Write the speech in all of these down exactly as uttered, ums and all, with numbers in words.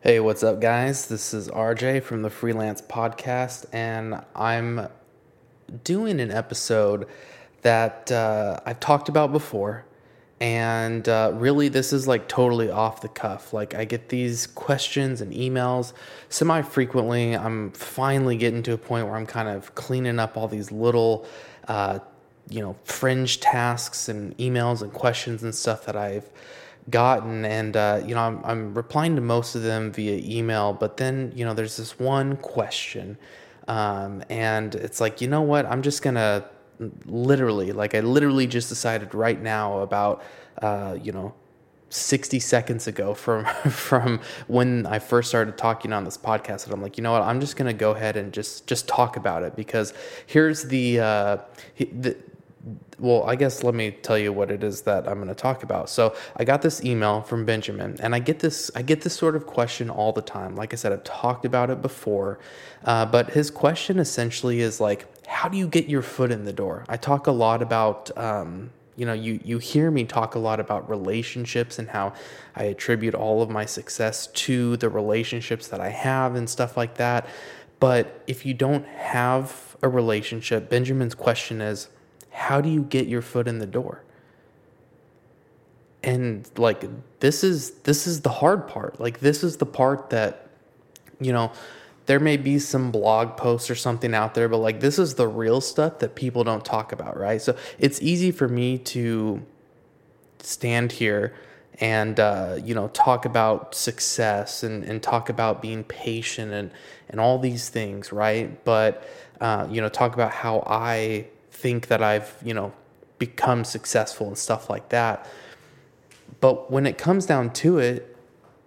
Hey, what's up, guys? This is R J from the Freelance Podcast, and I'm doing an episode that uh, I've talked about before. And uh, really, this is like totally off the cuff. Like, I get these questions and emails semi frequently. I'm finally getting to a point where I'm kind of cleaning up all these little, uh, you know, fringe tasks and emails and questions and stuff that I've gotten, and uh, you know I'm, I'm replying to most of them via email, but then you know there's this one question, um, and it's like, you know what, I'm just gonna literally like I literally just decided right now about uh, you know sixty seconds ago from from when I first started talking on this podcast, and I'm like, you know what, I'm just gonna go ahead and just just talk about it, because here's the uh, the well, I guess let me tell you what it is that I'm going to talk about. So I got this email from Benjamin, and I get this I get this sort of question all the time. Like I said, I've talked about it before, uh, but his question essentially is like, how do you get your foot in the door? I talk a lot about, um, you know, you you hear me talk a lot about relationships and how I attribute all of my success to the relationships that I have and stuff like that. But if you don't have a relationship, Benjamin's question is, how do you get your foot in the door? And like, this is this is the hard part. Like, this is the part that, you know, there may be some blog posts or something out there, but like, this is the real stuff that people don't talk about, right? So it's easy for me to stand here and uh, you know talk about success and, and talk about being patient and and all these things, right? But uh, you know talk about how I think that I've, you know, become successful and stuff like that. But when it comes down to it,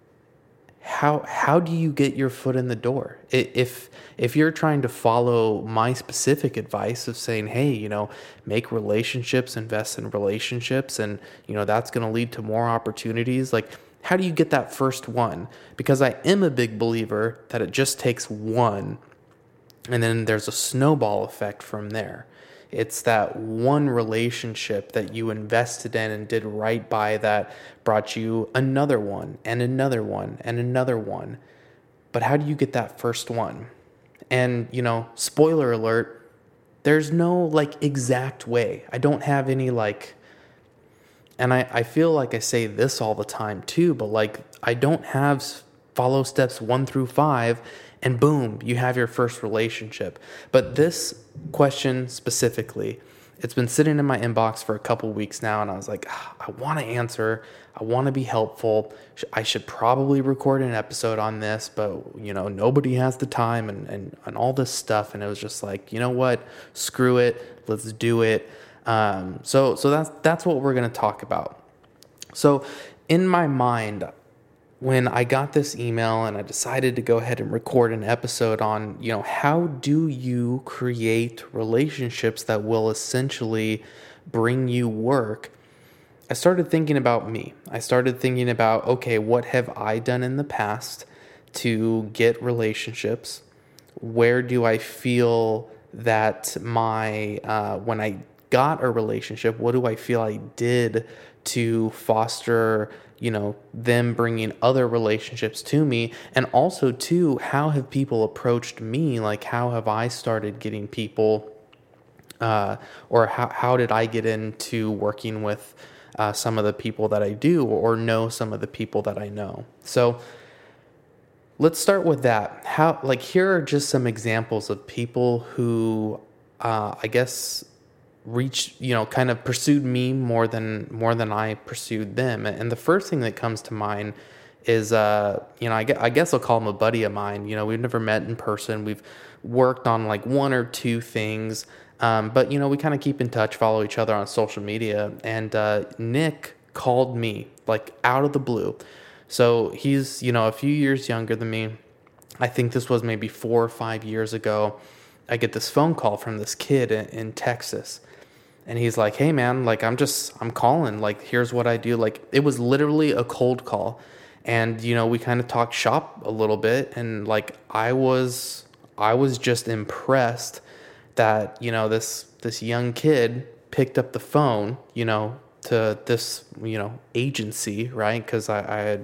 how how do you get your foot in the door? If if you're trying to follow my specific advice of saying, hey, you know, make relationships, invest in relationships, and you know that's going to lead to more opportunities, like, how do you get that first one? Because I am a big believer that it just takes one, and then there's a snowball effect from there. It's that one relationship that you invested in and did right by that brought you another one and another one and another one. But how do you get that first one? And, you know, spoiler alert, there's no like exact way. I don't have any like, and I, I feel like I say this all the time too, but like, I don't have follow steps one through five and boom, you have your first relationship. But this question specifically, it's been sitting in my inbox for a couple weeks now, and I was like, ah, I want to answer. I want to be helpful. I should probably record an episode on this, but you know, nobody has the time and, and, and all this stuff. And it was just like, you know what? Screw it. Let's do it. Um, so so that's that's what we're going to talk about. So in my mind, when I got this email and I decided to go ahead and record an episode on, you know, how do you create relationships that will essentially bring you work, I started thinking about me. I started thinking about, okay, what have I done in the past to get relationships? Where do I feel that my, uh, when I got a relationship, what do I feel I did to foster, you know, them bringing other relationships to me? And also too, how have people approached me? Like, how have I started getting people, uh, or how, how did I get into working with uh, some of the people that I do, or know some of the people that I know? So let's start with that. How, like, here are just some examples of people who, uh, I guess, reached, you know, kind of pursued me more than more than I pursued them. And the first thing that comes to mind is, uh, you know, I guess, I guess I'll call him a buddy of mine. You know, we've never met in person. We've worked on like one or two things, um, but you know, we kind of keep in touch, follow each other on social media. And uh, Nick called me like out of the blue. So he's, you know, a few years younger than me. I think this was maybe four or five years ago. I get this phone call from this kid in, in Texas. And he's like, hey man, like, I'm just, I'm calling, like, here's what I do. Like, it was literally a cold call. And, you know, we kind of talked shop a little bit. And like, I was, I was just impressed that, you know, this, this young kid picked up the phone, you know, to this, you know, agency, right? Cause I, I had,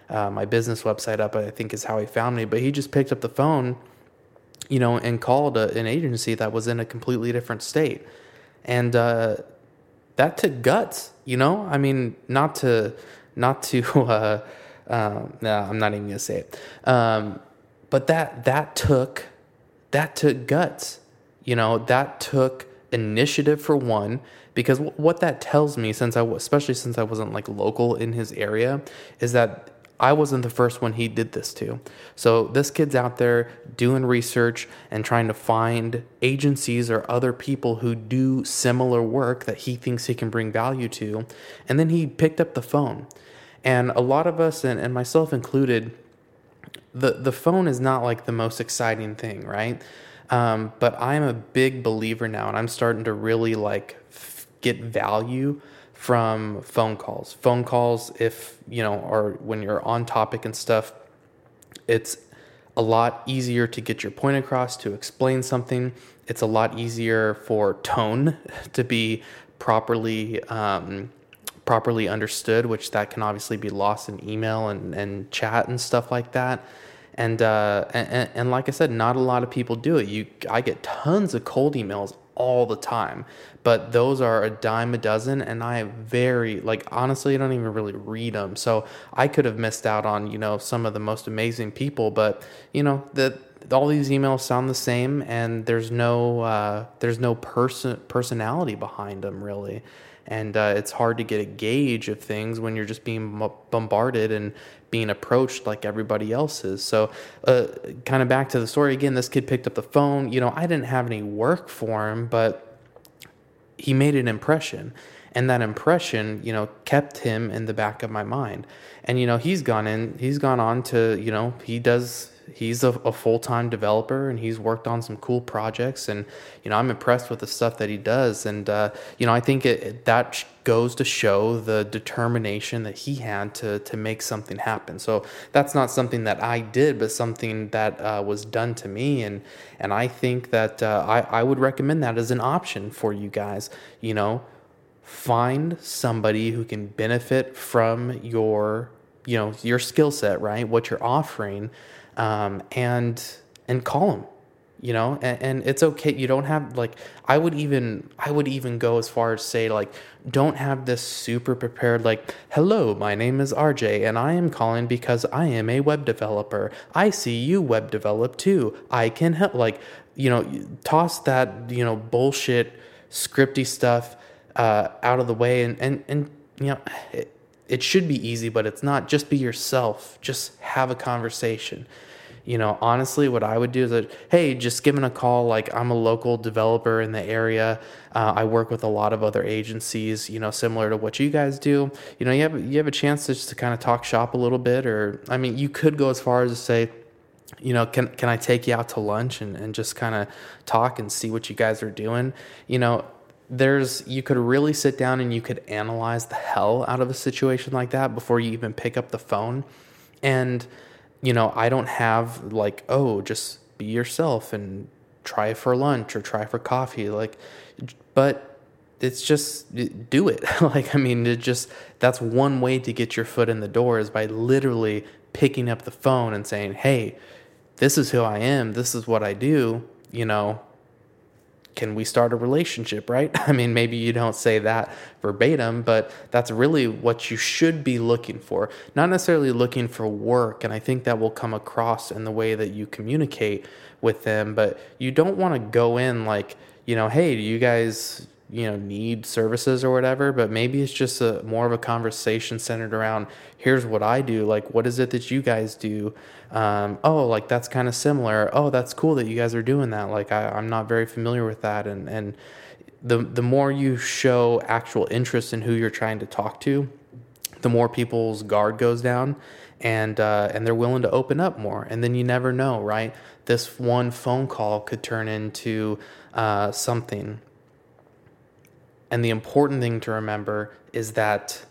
uh, my business website up, I think is how he found me. But he just picked up the phone, you know, and called a, an agency that was in a completely different state. And uh, that took guts, you know? I mean, not to, not to, uh, uh, no, I'm not even going to say it. Um, but that, that took, that took guts, you know, that took initiative for one, because w- what that tells me, since I, especially since I wasn't like local in his area, is that I wasn't the first one he did this to. So this kid's out there doing research and trying to find agencies or other people who do similar work that he thinks he can bring value to. And then he picked up the phone. And a lot of us, and, and myself included, the, the phone is not like the most exciting thing, right? Um, but I'm a big believer now, and I'm starting to really like f- get value from phone calls. Phone calls, if, you know, or when you're on topic and stuff, it's a lot easier to get your point across, to explain something. It's a lot easier for tone to be properly um, properly understood, which that can obviously be lost in email and, and chat and stuff like that. And, uh, and and like I said, not a lot of people do it. You, I get tons of cold emails all the time, but those are a dime a dozen, and I very, like, honestly, I don't even really read them. So I could have missed out on, you know, some of the most amazing people, but, you know, the, all these emails sound the same, and there's no, uh, there's no person, personality behind them, really. And uh, it's hard to get a gauge of things when you're just being bombarded and being approached like everybody else is. So uh, kind of back to the story again, this kid picked up the phone. You know, I didn't have any work for him, but he made an impression. And that impression, you know, kept him in the back of my mind. And, you know, he's gone in, he's gone on to, you know, he does... He's a, a full-time developer, and he's worked on some cool projects, and, you know, I'm impressed with the stuff that he does. And, uh, you know, I think it, it, that goes to show the determination that he had to, to make something happen. So that's not something that I did, but something that uh, was done to me. And, and I think that uh, I, I would recommend that as an option for you guys. You know, find somebody who can benefit from your, you know, your skill set, right? What you're offering. Um, and, and call them, you know, and, and it's okay. You don't have like, I would even, I would even go as far as say, like, don't have this super prepared, like, hello, my name is R J and I am calling because I am a web developer. I see you web develop too. I can help, like, you know, toss that, you know, bullshit scripty stuff, uh, out of the way. And, and, and, you know, it, it should be easy, but it's not. Just be yourself. Just have a conversation. You know, honestly, what I would do is that, hey, just give them a call. Like, I'm a local developer in the area. Uh, I work with a lot of other agencies, you know, similar to what you guys do. You know, you have, you have a chance to just to kind of talk shop a little bit. Or, I mean, you could go as far as to say, you know, can can I take you out to lunch and, and just kind of talk and see what you guys are doing? You know, there's, you could really sit down and you could analyze the hell out of a situation like that before you even pick up the phone. And, you know, I don't have like, oh, just be yourself and try for lunch or try for coffee. Like, but it's just do it. Like, I mean, it just, that's one way to get your foot in the door, is by literally picking up the phone and saying, hey, this is who I am. This is what I do. You know, can we start a relationship, right? I mean, maybe you don't say that verbatim, but that's really what you should be looking for. Not necessarily looking for work, and I think that will come across in the way that you communicate with them, but you don't want to go in like, you know, hey, do you guys, you know, need services or whatever? But maybe it's just a more of a conversation centered around, here's what I do. Like, what is it that you guys do? Um, oh, like, that's kind of similar. Oh, that's cool that you guys are doing that. Like, I, I'm not very familiar with that. And, and the, the more you show actual interest in who you're trying to talk to, the more people's guard goes down, and, uh, and they're willing to open up more. And then you never know, right? This one phone call could turn into, uh, something. And the important thing to remember is that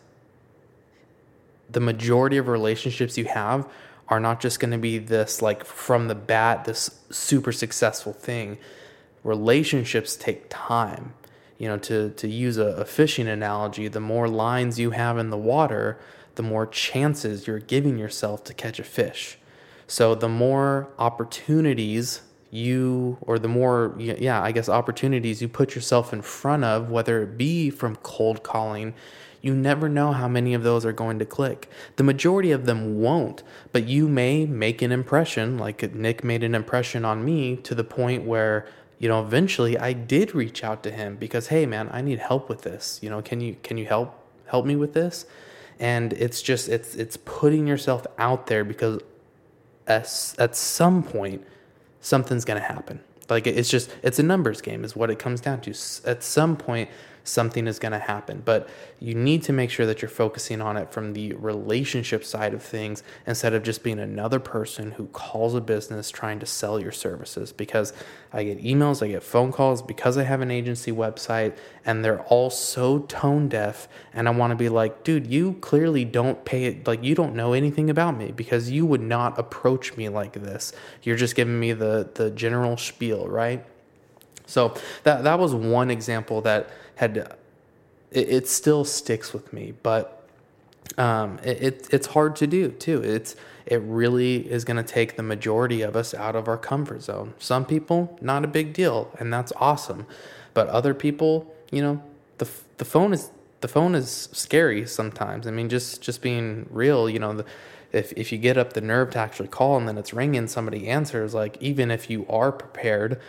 the majority of relationships you have are not just going to be this, like, from the bat, this super successful thing. Relationships take time. You know, to, to use a, a fishing analogy, the more lines you have in the water, the more chances you're giving yourself to catch a fish. So the more opportunities you, or the more, yeah, I guess opportunities you put yourself in front of, whether it be from cold calling, you never know how many of those are going to click. The majority of them won't, but you may make an impression, like Nick made an impression on me, to the point where, you know, eventually I did reach out to him because, hey man, I need help with this. You know, can you, can you help, help me with this? And it's just, it's, it's putting yourself out there, because at, at some point, something's going to happen. Like, it's just, it's a numbers game is what it comes down to. At some point, something is going to happen, but you need to make sure that you're focusing on it from the relationship side of things, instead of just being another person who calls a business trying to sell your services. Because I get emails, I get phone calls because I have an agency website, and they're all so tone deaf. And I want to be like, dude, you clearly don't pay it. Like, you don't know anything about me, because you would not approach me like this. You're just giving me the, the general spiel, right? So that, that was one example that had, it, it still sticks with me, but um, it, it it's hard to do too. It's it really is going to take the majority of us out of our comfort zone. Some people, not a big deal, and that's awesome. But other people, you know, the the phone is the phone is scary sometimes. I mean, just just being real, you know, the, if if you get up the nerve to actually call and then it's ringing, somebody answers, like, even if you are prepared,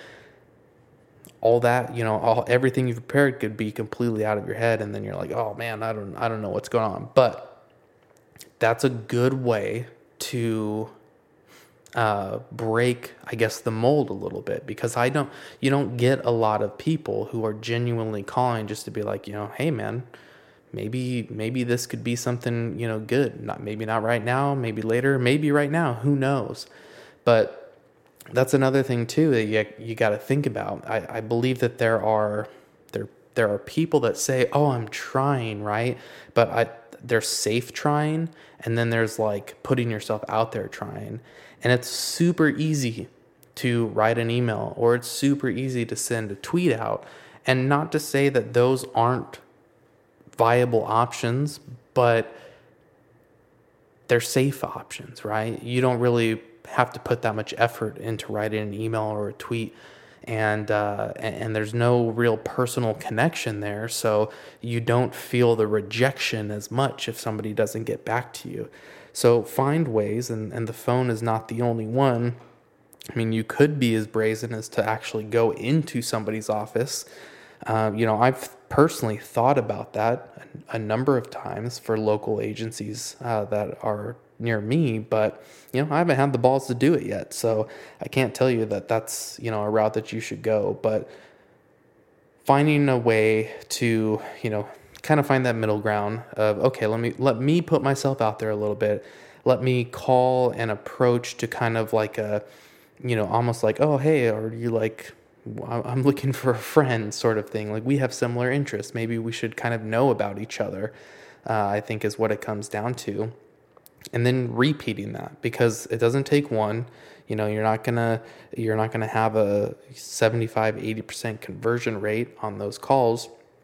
all that, you know, all everything you've prepared could be completely out of your head, and then you're like, oh man, I don't I don't know what's going on. But that's a good way to uh, break, I guess, the mold a little bit, because I don't you don't get a lot of people who are genuinely calling just to be like, you know, hey man, maybe maybe this could be something, you know, good. Not maybe not right now, maybe later, maybe right now, who knows? But that's another thing too that you you got to think about. I, I believe that there are there there are people that say, "Oh, I'm trying," right? But I they're safe trying, and then there's like putting yourself out there trying. And it's super easy to write an email, or it's super easy to send a tweet out. And not to say that those aren't viable options, but they're safe options, right? You don't really have to put that much effort into writing an email or a tweet, and uh, and there's no real personal connection there, so you don't feel the rejection as much if somebody doesn't get back to you. So find ways, and, and the phone is not the only one. I mean, you could be as brazen as to actually go into somebody's office. Uh, you know, I've personally thought about that a, a number of times for local agencies uh, that are near me, but you know, I haven't had the balls to do it yet, so I can't tell you that that's, you know, a route that you should go. But finding a way to, you know, kind of find that middle ground of, okay, let me let me put myself out there a little bit, let me call and approach to kind of like a, you know, almost like, oh hey, are you like, I'm looking for a friend sort of thing, like we have similar interests, maybe we should kind of know about each other, uh, I think is what it comes down to. And then repeating that, because it doesn't take one, you know, you're not gonna, you're not gonna have a seventy-five, eighty percent conversion rate on those calls.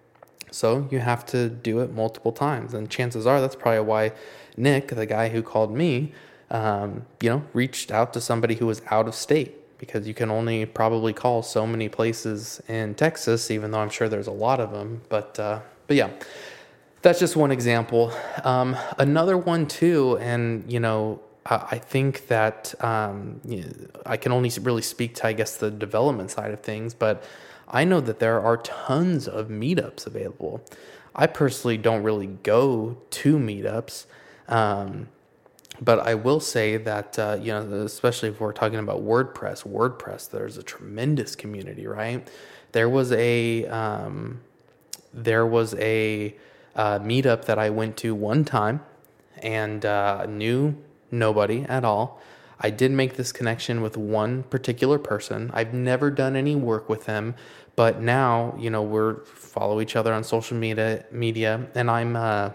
So you have to do it multiple times. And chances are that's probably why Nick, the guy who called me, um, you know, reached out to somebody who was out of state, because you can only probably call so many places in Texas, even though I'm sure there's a lot of them. But, uh, but yeah. That's just one example. Um, another one too, and you know, I, I think that um, you know, I can only really speak to, I guess, the development side of things, but I know that there are tons of meetups available. I personally don't really go to meetups, um, but I will say that uh, you know, especially if we're talking about WordPress, WordPress, there's a tremendous community, right? There was a um, there was a Uh, meetup that I went to one time, and uh, knew nobody at all. I did make this connection with one particular person. I've never done any work with him, but now, you know, we're follow each other on social media, media, and I'm, uh,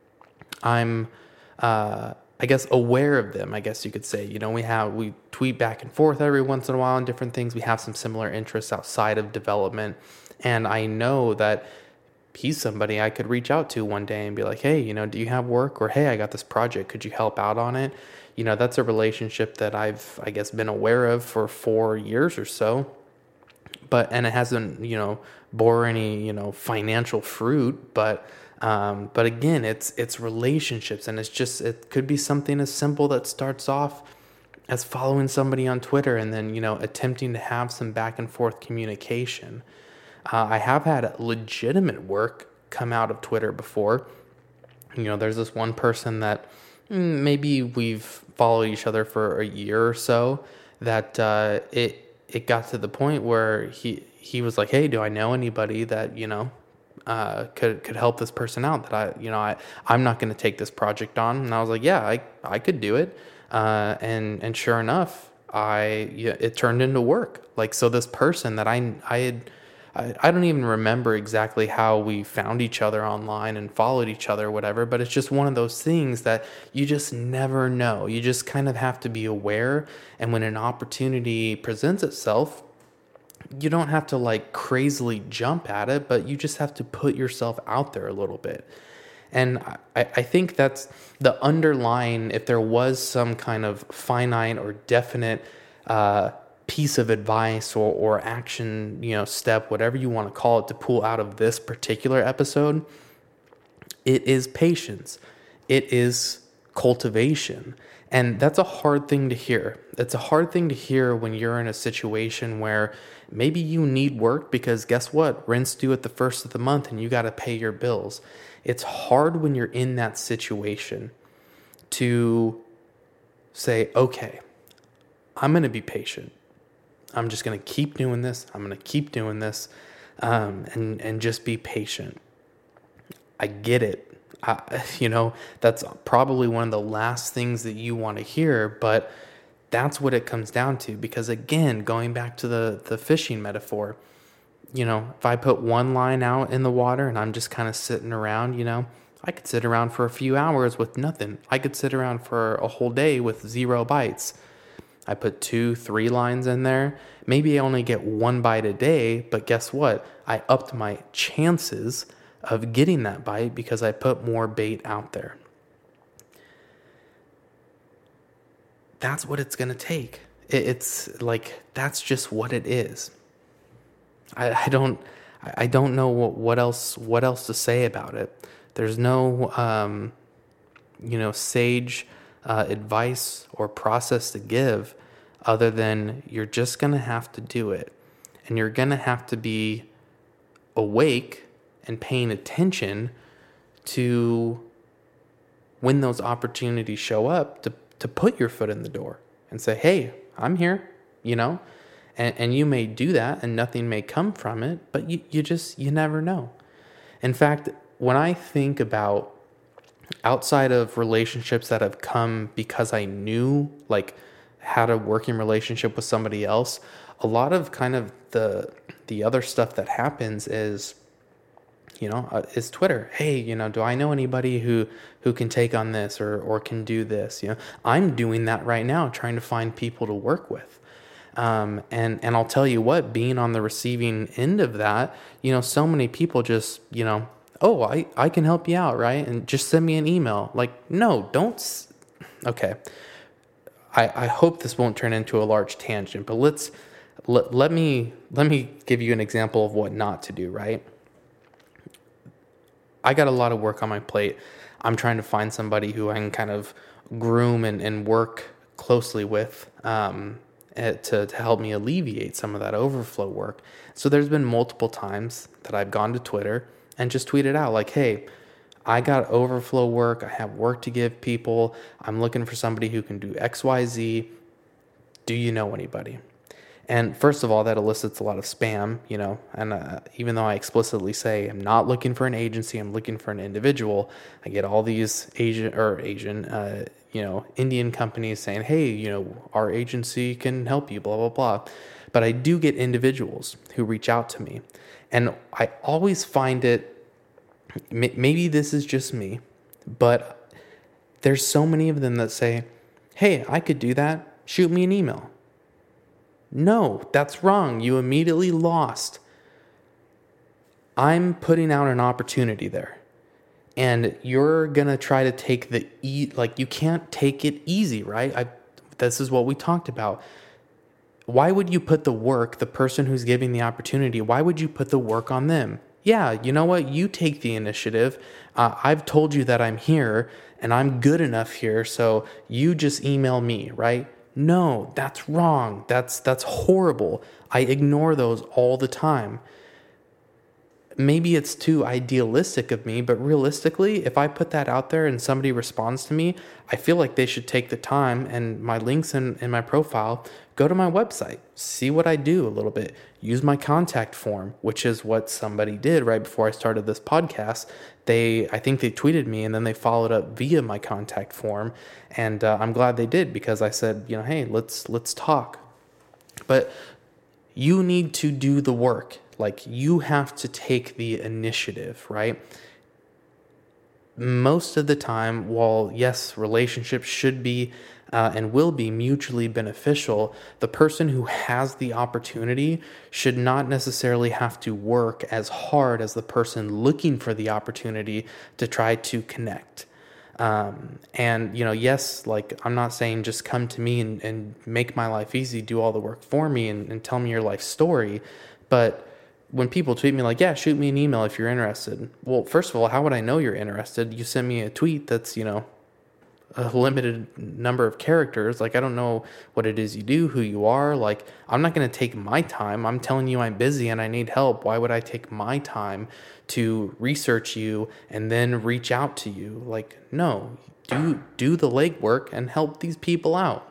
I'm, uh, I guess, aware of them. I guess you could say. You know, we have we tweet back and forth every once in a while on different things. We have some similar interests outside of development, and I know that he's somebody I could reach out to one day and be like, hey, you know, do you have work? Or, hey, I got this project. Could you help out on it? You know, that's a relationship that I've, I guess, been aware of for four years or so. But, and it hasn't, you know, bore any, you know, financial fruit. But, um, but again, it's, it's relationships. And it's just, it could be something as simple that starts off as following somebody on Twitter and then, you know, attempting to have some back and forth communication. Uh, I have had legitimate work come out of Twitter before. You know, there's this one person that mm, maybe we've followed each other for a year or so that uh, it it got to the point where he he was like, hey, do I know anybody that, you know, uh, could could help this person out that I, you know, I, I'm not going to take this project on. And I was like, yeah, I, I could do it. Uh, and, and sure enough, I, yeah, it turned into work. Like, so this person that I, I had, I, I don't even remember exactly how we found each other online and followed each other or whatever, but it's just one of those things that you just never know. You just kind of have to be aware. And when an opportunity presents itself, you don't have to like crazily jump at it, but you just have to put yourself out there a little bit. And I, I think that's the underlying, if there was some kind of finite or definite uh, piece of advice or, or action, you know, step, whatever you want to call it, to pull out of this particular episode, it is patience. It is cultivation. And that's a hard thing to hear. It's a hard thing to hear when you're in a situation where maybe you need work because guess what? Rent's due at the first of the month and you got to pay your bills. It's hard when you're in that situation to say, okay, I'm going to be patient. I'm just going to keep doing this. I'm going to keep doing this um, and, and just be patient. I get it. I, you know, that's probably one of the last things that you want to hear, but that's what it comes down to. Because again, going back to the, the fishing metaphor, you know, if I put one line out in the water and I'm just kind of sitting around, you know, I could sit around for a few hours with nothing. I could sit around for a whole day with zero bites. I put two, three lines in there. Maybe I only get one bite a day, but guess what? I upped my chances of getting that bite because I put more bait out there. That's what it's going to take. It's like, that's just what it is. I, I don't, I don't know what, what else, what else to say about it. There's no, um, you know, sage uh, advice or process to give other than you're just going to have to do it. And you're going to have to be awake and paying attention to when those opportunities show up to, to put your foot in the door and say, hey, I'm here, you know, and, and you may do that and nothing may come from it, but you, you just, you never know. In fact, when I think about outside of relationships that have come because I knew, like, had a working relationship with somebody else, a lot of kind of the, the other stuff that happens is, you know, uh, is Twitter. Hey, you know, do I know anybody who, who can take on this or, or can do this? You know, I'm doing that right now, trying to find people to work with. Um, and, and I'll tell you what, being on the receiving end of that, you know, so many people just, you know, oh, I, I can help you out, right? And just send me an email. Like, no, don't. S- okay. I, I hope this won't turn into a large tangent, but let's, let, let me, let me give you an example of what not to do, right? I got a lot of work on my plate. I'm trying to find somebody who I can kind of groom and, and work closely with um, to, to help me alleviate some of that overflow work. So there's been multiple times that I've gone to Twitter and just tweeted out like, hey, I got overflow work. I have work to give people. I'm looking for somebody who can do X, Y, Z. Do you know anybody? And first of all, that elicits a lot of spam, you know, and uh, even though I explicitly say I'm not looking for an agency, I'm looking for an individual, I get all these Asian or Asian, uh, you know, Indian companies saying, hey, you know, our agency can help you, blah, blah, blah. But I do get individuals who reach out to me. And I always find it, maybe this is just me, but there's so many of them that say, hey, I could do that. Shoot me an email. No, that's wrong. You immediately lost I'm putting out an opportunity there. And you're going to try to take the e like you can't take it easy, right? I this is what we talked about. Why would you put the work, the person who's giving the opportunity, why would you put the work on them? Yeah, you know what? You take the initiative. Uh, I've told you that I'm here and I'm good enough here, so you just email me, right? No, that's wrong. That's that's horrible. I ignore those all the time. Maybe it's too idealistic of me, but realistically, if I put that out there and somebody responds to me, I feel like they should take the time, and my links in, in my profile, go to my website, see what I do a little bit, use my contact form, which is what somebody did right before I started this podcast. They, I think they tweeted me and then they followed up via my contact form. And uh, I'm glad they did, because I said, you know, hey, let's, let's talk. But you need to do the work. Like, you have to take the initiative, right? Most of the time, while yes, relationships should be uh, and will be mutually beneficial, the person who has the opportunity should not necessarily have to work as hard as the person looking for the opportunity to try to connect. Um, and, you know, yes, like, I'm not saying just come to me and, and make my life easy, do all the work for me and, and tell me your life story. But when people tweet me like, yeah, shoot me an email if you're interested. Well, first of all, how would I know you're interested? You send me a tweet that's, you know, a limited number of characters. Like, I don't know what it is you do, who you are. Like, I'm not going to take my time. I'm telling you I'm busy and I need help. Why would I take my time to research you and then reach out to you? Like, no, do, do the legwork and help these people out.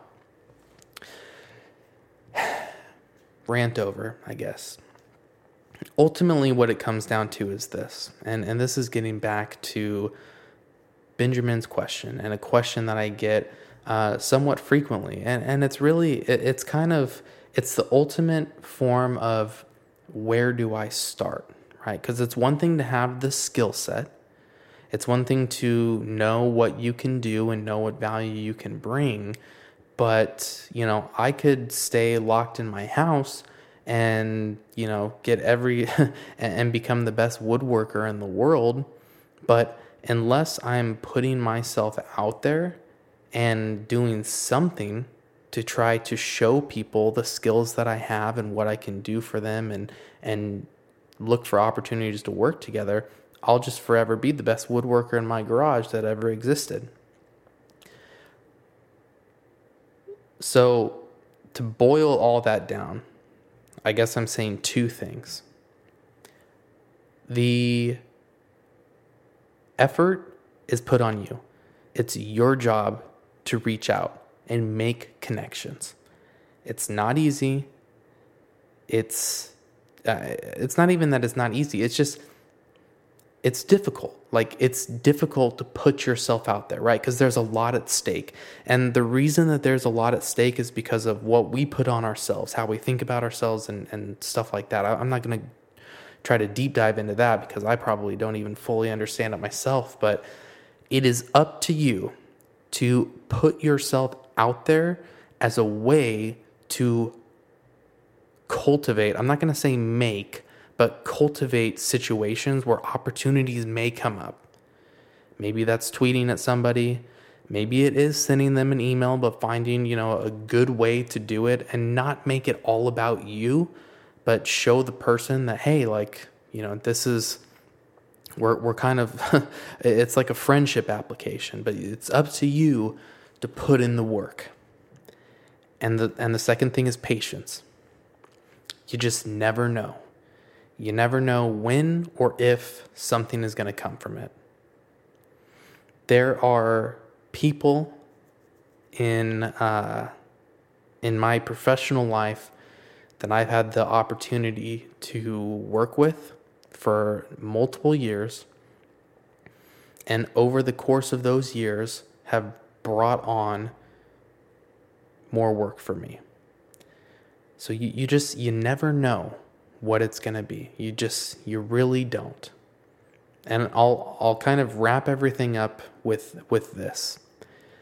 Rant over, I guess. Ultimately, what it comes down to is this, and, and this is getting back to Benjamin's question, and a question that I get uh, somewhat frequently, and, and it's really, it, it's kind of, it's the ultimate form of where do I start, right? Because it's one thing to have the skill set, it's one thing to know what you can do and know what value you can bring, but, you know, I could stay locked in my house and, you know, get every and become the best woodworker in the world. But unless I'm putting myself out there and doing something to try to show people the skills that I have and what I can do for them, and and look for opportunities to work together, I'll just forever be the best woodworker in my garage that ever existed. So to boil all that down, I guess I'm saying two things. The effort is put on you. It's your job to reach out and make connections. It's not easy. It's uh, it's not even that it's not easy. It's just, it's difficult. Like, it's difficult to put yourself out there, right? Because there's a lot at stake. And the reason that there's a lot at stake is because of what we put on ourselves, how we think about ourselves and, and stuff like that. I, I'm not going to try to deep dive into that because I probably don't even fully understand it myself. But it is up to you to put yourself out there as a way to cultivate, I'm not going to say make, but cultivate situations where opportunities may come up. Maybe that's tweeting at somebody. Maybe it is sending them an email, but finding, you know, a good way to do it and not make it all about you, but show the person that, hey, like, you know, this is, we're, we're kind of, it's like a friendship application, but it's up to you to put in the work. And the, and the second thing is patience. You just never know. You never know when or if something is going to come from it. There are people in uh, in my professional life that I've had the opportunity to work with for multiple years, and over the course of those years have brought on more work for me. So you, you just, you never know what it's going to be. You just, you really don't. And I'll, I'll kind of wrap everything up with, with this.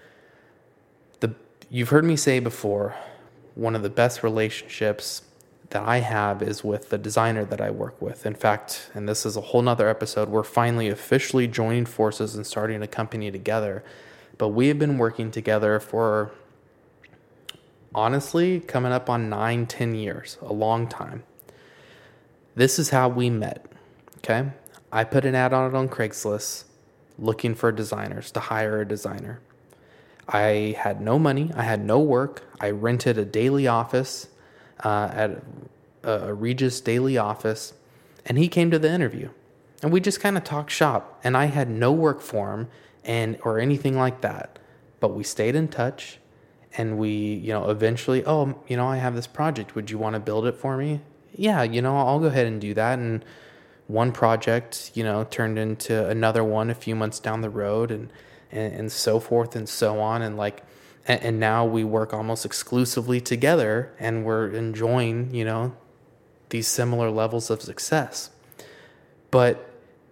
The, you've heard me say before, one of the best relationships that I have is with the designer that I work with. In fact, and this is a whole nother episode, we're finally officially joining forces and starting a company together. But we have been working together for, honestly, coming up on nine, ten years, a long time. This is how we met, okay? I put an ad on it on Craigslist looking for designers, to hire a designer. I had no money. I had no work. I rented a daily office uh, at a, a Regis daily office, and he came to the interview. And we just kind of talked shop, and I had no work for him and or anything like that. But we stayed in touch, and we, you know, eventually, oh, you know, I have this project. Would you want to build it for me? Yeah, you know, I'll go ahead and do that. And one project, you know, turned into another one a few months down the road, and and, and so forth and so on. And like, and, and now we work almost exclusively together, and we're enjoying, you know, these similar levels of success. But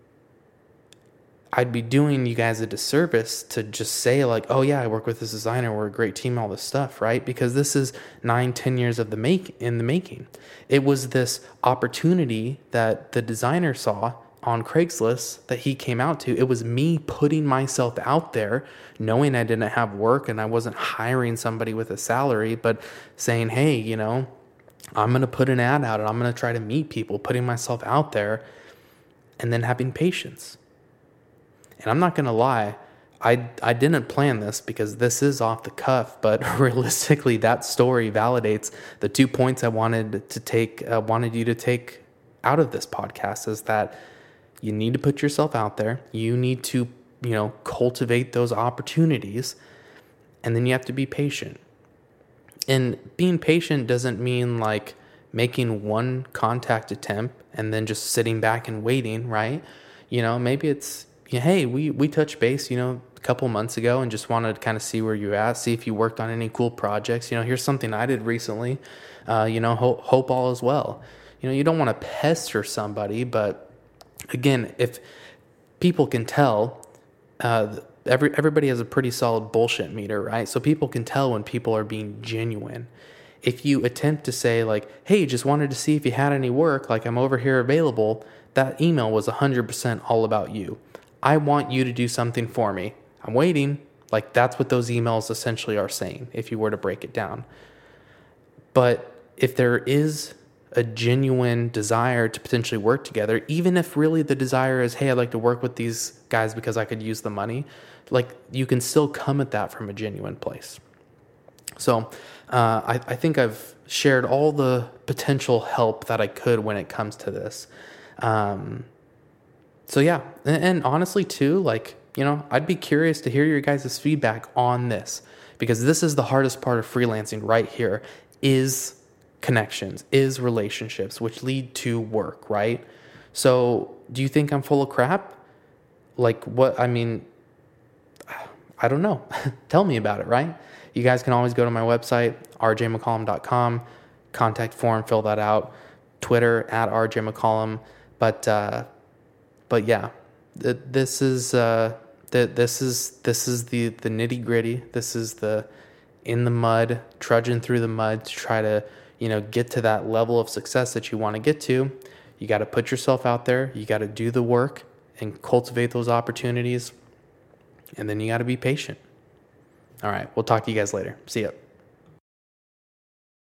I'd be doing you guys a disservice to just say like, oh yeah, I work with this designer, we're a great team, all this stuff, right? Because this is nine, ten years of the make in the making. It was this opportunity that the designer saw on Craigslist that he came out to. It was me putting myself out there, knowing I didn't have work and I wasn't hiring somebody with a salary, but saying, hey, you know, I'm going to put an ad out and I'm going to try to meet people, putting myself out there, and then having patience. And I'm not going to lie, I, I didn't plan this because this is off the cuff, but realistically, that story validates the two points I wanted to take, uh, wanted you to take out of this podcast, is that you need to put yourself out there. You need to, you know, cultivate those opportunities, and then you have to be patient. And being patient doesn't mean like making one contact attempt and then just sitting back and waiting, right? You know, maybe it's, yeah, hey, we, we touched base, you know, a couple months ago and just wanted to kind of see where you're at, see if you worked on any cool projects. You know, here's something I did recently. Uh, you know, hope, hope all is well. You know, you don't want to pester somebody, but again, if people can tell, uh, every everybody has a pretty solid bullshit meter, right? So people can tell when people are being genuine. If you attempt to say like, hey, just wanted to see if you had any work, like I'm over here available, that email was one hundred percent all about you. I want you to do something for me. I'm waiting. Like that's what those emails essentially are saying, if you were to break it down. But if there is a genuine desire to potentially work together, even if really the desire is, hey, I'd like to work with these guys because I could use the money, like you can still come at that from a genuine place. So uh, I, I think I've shared all the potential help that I could when it comes to this. Um, So yeah, and, and honestly too, like, you know, I'd be curious to hear your guys' feedback on this, because this is the hardest part of freelancing right here, is connections, is relationships, which lead to work, right? So do you think I'm full of crap? Like what, I mean, I don't know. Tell me about it, right? You guys can always go to my website, r j mccollum dot com, contact form, fill that out, Twitter at r j mccollum, but, uh, But yeah, this is uh, this is this is the, the nitty gritty. This is the in the mud, trudging through the mud to try to, you know, get to that level of success that you want to get to. You got to put yourself out there. You got to do the work and cultivate those opportunities, and then you got to be patient. All right, we'll talk to you guys later. See ya.